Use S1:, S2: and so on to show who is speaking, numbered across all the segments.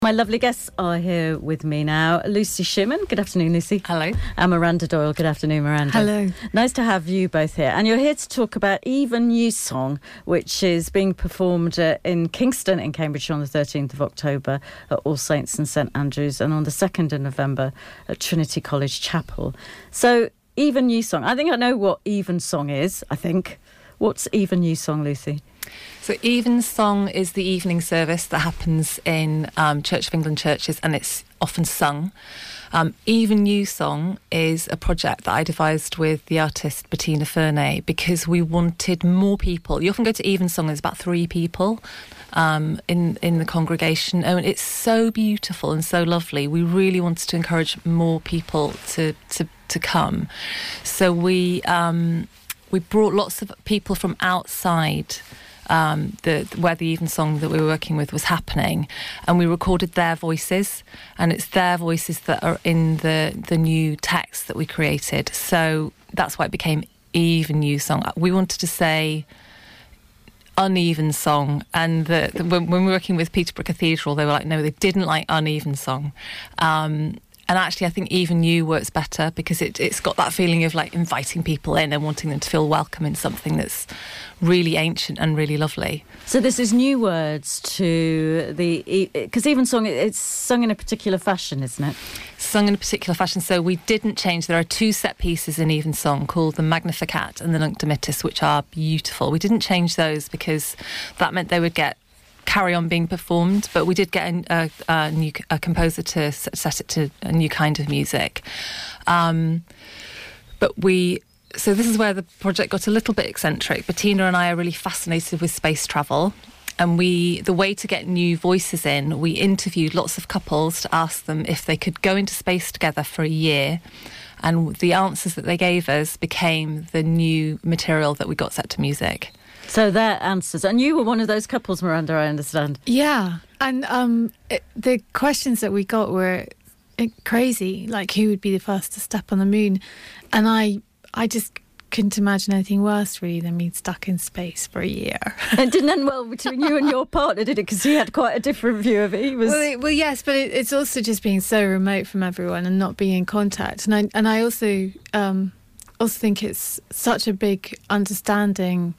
S1: My lovely guests are here with me now. Lucy Schumann. Good afternoon, Lucy.
S2: Hello.
S1: And Miranda Doyle. Good afternoon, Miranda.
S3: Hello.
S1: Nice to have you both here. And you're here to talk about Even New Song, which is being performed in Kingston in Cambridgeshire on the 13th of October at All Saints and St Andrews, and on the 2nd of November at Trinity College Chapel. So, Even New Song. I think I know what Even Song is, I think. What's Even New Song, Lucy?
S2: So Even Song is the evening service that happens in Church of England churches, and it's often sung. Even New Song is a project that I devised with the artist Bettina Fernay because we wanted more people. You often go to Even Song, there's about 3 people in the congregation, and it's so beautiful and so lovely. We really wanted to encourage more people to come. So we brought lots of people from outside where the Even Song that we were working with was happening, and we recorded their voices, and it's their voices that are in the new text that we created. So that's why it became Even New Song. We wanted to say uneven song, and when we were working with Peterborough Cathedral, they were like, no, they didn't like uneven song. And actually, I think Even New works better because it's got that feeling of like inviting people in and wanting them to feel welcome in something that's really ancient and really lovely.
S1: So this is new words to because Even Song, it's sung in a particular fashion, isn't it?
S2: Sung in a particular fashion. So we didn't change. There are 2 set pieces in Even Song called the Magnificat and the Nunc Dimittis, which are beautiful. We didn't change those because that meant they would carry on being performed, but we did get a composer to set it to a new kind of music. So this is where the project got a little bit eccentric. Bettina and I are really fascinated with space travel, and the way to get new voices in, we interviewed lots of couples to ask them if they could go into space together for a year, and the answers that they gave us became the new material that we got set to music.
S1: So their answers. And you were one of those couples, Miranda, I understand.
S3: Yeah, and the questions that we got were crazy, like who would be the first to step on the moon? And I just couldn't imagine anything worse, really, than being stuck in space for a year.
S1: And didn't end well between you and your partner, did it? Because he had quite a different view of it.
S3: Well, yes, but it's also just being so remote from everyone and not being in contact. And I also think it's such a big understanding,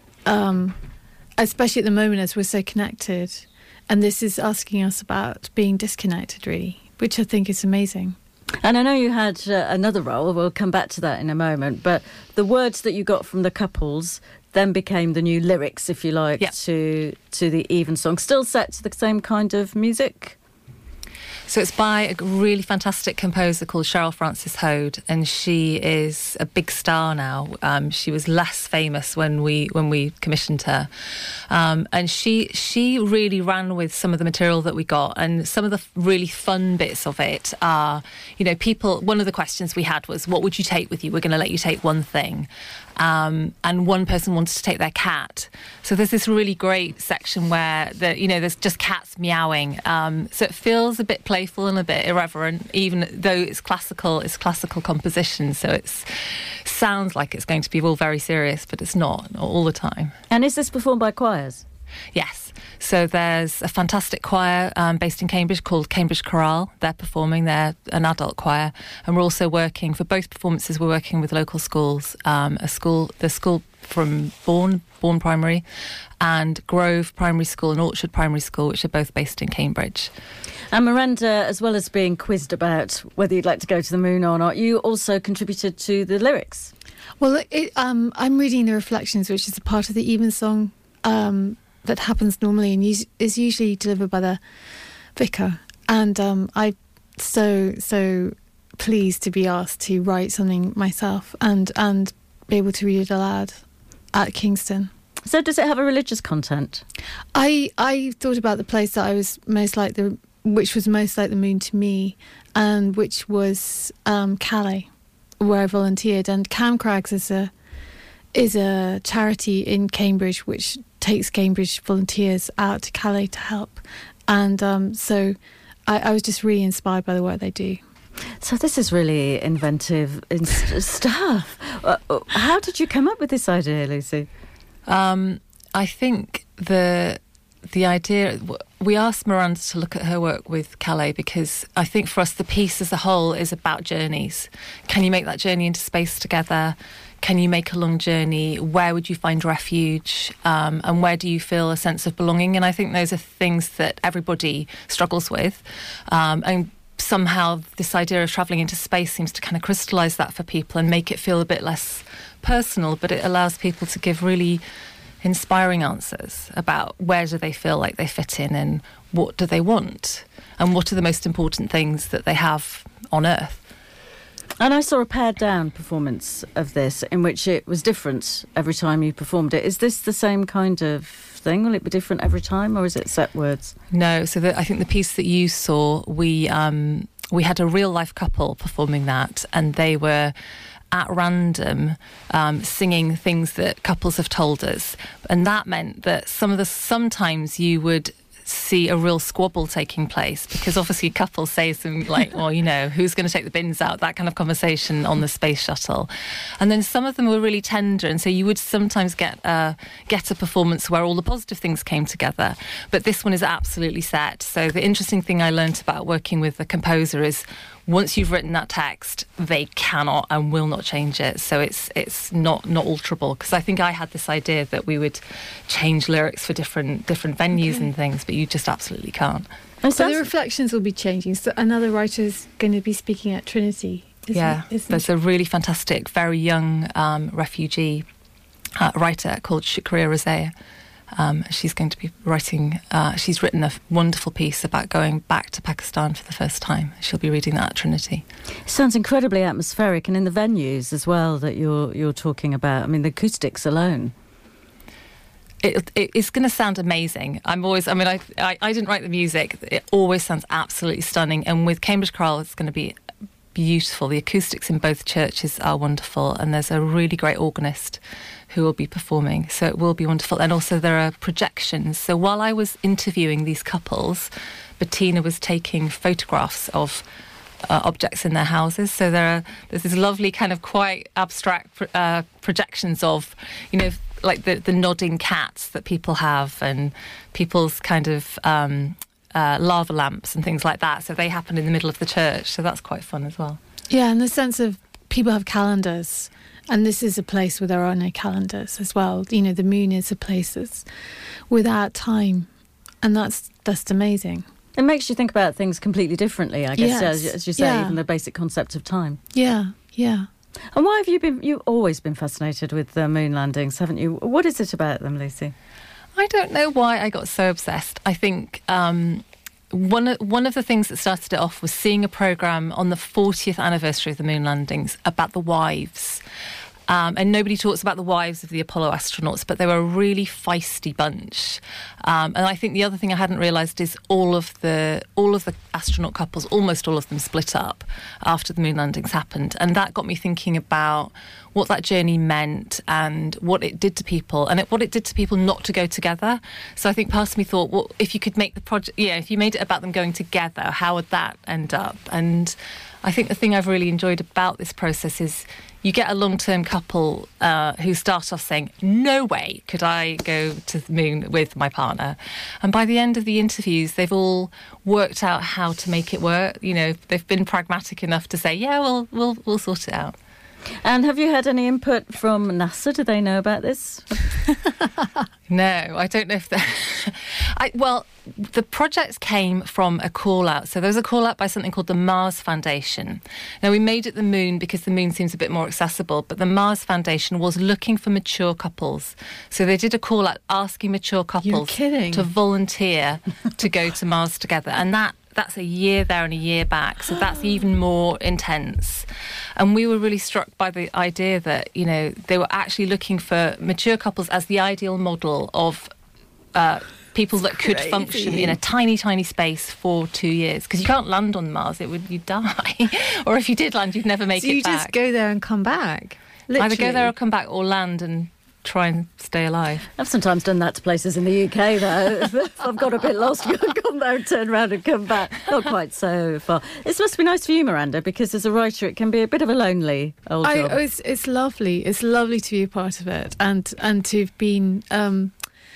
S3: especially at the moment as we're so connected, and this is asking us about being disconnected, really, which I think is amazing.
S1: And I know you had another role, we'll come back to that in a moment, but the words that you got from the couples then became the new lyrics, if you like,
S2: yep,
S1: to the Even Song, still set to the same kind of music?
S2: So it's by a really fantastic composer called Cheryl Frances Hode, and she is a big star now. She was less famous when we commissioned her, and she really ran with some of the material that we got, and some of the really fun bits of it are, people. One of the questions we had was, "What would you take with you? We're going to let you take one thing." And one person wanted to take their cat. So there's this really great section where there's just cats meowing. So it feels a bit playful and a bit irreverent, even though it's classical composition. So it sounds like it's going to be all very serious, but it's not all the time.
S1: And is this performed by choirs?
S2: Yes. So there's a fantastic choir based in Cambridge called Cambridge Chorale. They're performing. They're an adult choir. And we're also working, for both performances, we're working with local schools. The school from Bourne Primary, and Grove Primary School and Orchard Primary School, which are both based in Cambridge.
S1: And Miranda, as well as being quizzed about whether you'd like to go to the moon or not, you also contributed to the lyrics.
S3: Well, I'm reading the Reflections, which is a part of the Even Song that happens normally and is usually delivered by the vicar. And I'm so pleased to be asked to write something myself and be able to read it aloud at Kingston.
S1: So does it have a religious content?
S3: I thought about the place that I was which was most like the moon to me, and which was Calais, where I volunteered. And Cam Crags is a charity in Cambridge which takes Cambridge volunteers out to Calais to help. And so I was just really inspired by the work they do.
S1: So this is really inventive stuff. How did you come up with this idea, Lucy?
S2: I think the idea, we asked Miranda to look at her work with Calais because I think for us the piece as a whole is about journeys. Can you make that journey into space together? Can you make a long journey? Where would you find refuge? And where do you feel a sense of belonging? And I think those are things that everybody struggles with. And somehow this idea of travelling into space seems to kind of crystallise that for people and make it feel a bit less personal, but it allows people to give really inspiring answers about where do they feel like they fit in and what do they want and what are the most important things that they have on Earth.
S1: And I saw a pared down performance of this in which it was different every time you performed it. Is this the same kind of thing? Will it be different every time, or is it set words?
S2: No, so I think the piece that you saw, we had a real life couple performing that, and they were at random singing things that couples have told us, and that meant that sometimes you would see a real squabble taking place because obviously couples say something like, well, you know, who's going to take the bins out, that kind of conversation on the space shuttle. And then some of them were really tender, and so you would sometimes get a performance where all the positive things came together, but this one is absolutely set. So the interesting thing I learned about working with the composer is once you've written that text, they cannot and will not change it. So it's not alterable, because I think I had this idea that we would change lyrics for different venues and things, but you just absolutely can't.
S3: So the reflections will be changing. So another writer's going to be speaking at Trinity.
S2: There's a really fantastic, very young refugee writer called Shukriya Razea. She's going to be writing, she's written a wonderful piece about going back to Pakistan for the first time. She'll be reading that at Trinity.
S1: It sounds incredibly atmospheric, and in the venues as well that you're talking about. I mean, the acoustics alone.
S2: It's going to sound amazing. I didn't write the music. It always sounds absolutely stunning. And with Cambridge Chorale, it's going to be beautiful. The acoustics in both churches are wonderful, and there's a really great organist who will be performing, so it will be wonderful. And also there are projections. So while I was interviewing these couples, Bettina was taking photographs of objects in their houses. So there's this lovely kind of quite abstract projections of, you know, like the nodding cats that people have, and people's kind of lava lamps and things like that. So they happen in the middle of the church. So that's quite fun as well.
S3: Yeah, and the sense of people have calendars. And this is a place where there are no calendars as well. You know, the moon is a place that's without time. And that's amazing.
S1: It makes you think about things completely differently, I guess,
S3: yes.
S1: as you say, even the basic concept of time.
S3: Yeah.
S1: And why have you've always been fascinated with the moon landings, haven't you? What is it about them, Lucy?
S2: I don't know why I got so obsessed. I think one of the things that started it off was seeing a programme on the 40th anniversary of the moon landings about the wives. And nobody talks about the wives of the Apollo astronauts, but they were a really feisty bunch. And I think the other thing I hadn't realised is all of the astronaut couples, almost all of them, split up after the moon landings happened. And that got me thinking about what that journey meant and what it did to people, and what it did to people not to go together. So I think part of me thought, well, if you could make the project, if you made it about them going together, how would that end up? And I think the thing I've really enjoyed about this process is you get a long-term couple who start off saying, no way could I go to the moon with my partner. And by the end of the interviews, they've all worked out how to make it work. You know, they've been pragmatic enough to say, yeah, we'll sort it out.
S1: And have you had any input from NASA? Do they know about this?
S2: No, I don't know if well, the project came from a call-out. So there was a call-out by something called the Mars Foundation. Now, we made it the moon because the moon seems a bit more accessible, but the Mars Foundation was looking for mature couples. So they did a call-out asking mature couples to volunteer to go to Mars together. And that's a year there and a year back, so that's even more intense. And we were really struck by the idea that, you know, they were actually looking for mature couples as the ideal model of people that could function in a tiny, tiny space for 2 years. Because you can't land on Mars, you'd die. Or if you did land, you'd never make it back.
S3: So you just go there and come back? Literally.
S2: Either go there or come back, or land and try and stay alive.
S1: I've sometimes done that to places in the UK, though. If I've got a bit lost, I've gone there and turn around and come back. Not quite so far. This must be nice for you, Miranda, because as a writer, it can be a bit of a lonely old job.
S3: It's lovely. It's lovely to be a part of it, and to have been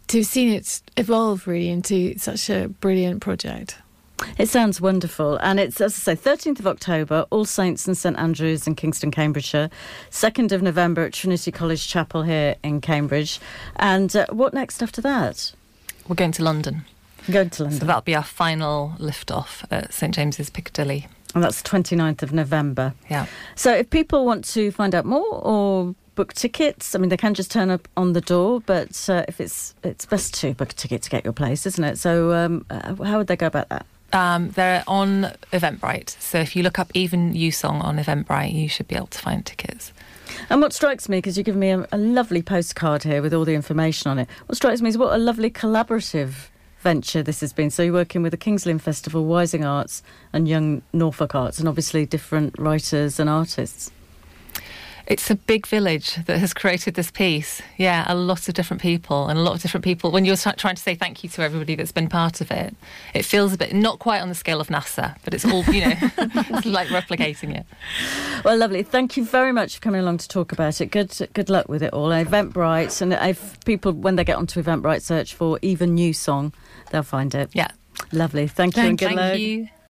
S3: to have seen it evolve really into such a brilliant project.
S1: It sounds wonderful. And it's, as I say, 13th of October, All Saints and St Andrews in Kingston, Cambridgeshire. 2nd of November at Trinity College Chapel here in Cambridge. And what next after that?
S2: We're going to London.
S1: Going to London.
S2: So that'll be our final lift-off at St James's Piccadilly.
S1: And that's 29th of November.
S2: Yeah.
S1: So if people want to find out more or book tickets, I mean, they can just turn up on the door, but if it's best to book a ticket to get your place, isn't it? So how would they go about that?
S2: They're on Eventbrite. So if you look up Even You Song on Eventbrite, you should be able to find tickets.
S1: And what strikes me, because you've given me a lovely postcard here with all the information on it, what strikes me is what a lovely collaborative venture this has been. So you're working with the King's Lynn Festival, Wising Arts and Young Norfolk Arts, and obviously different writers and artists.
S2: It's a big village that has created this piece. Yeah, a lot of different people and a lot of different people. When you're trying to say thank you to everybody that's been part of it, it feels a bit, not quite on the scale of NASA, but it's all, it's like replicating it.
S1: Well, lovely. Thank you very much for coming along to talk about it. Good luck with it all. Eventbrite, and if people, when they get onto Eventbrite, search for Even You Song, they'll find it.
S2: Yeah.
S1: Lovely. Thank you and good luck.
S2: Thank you.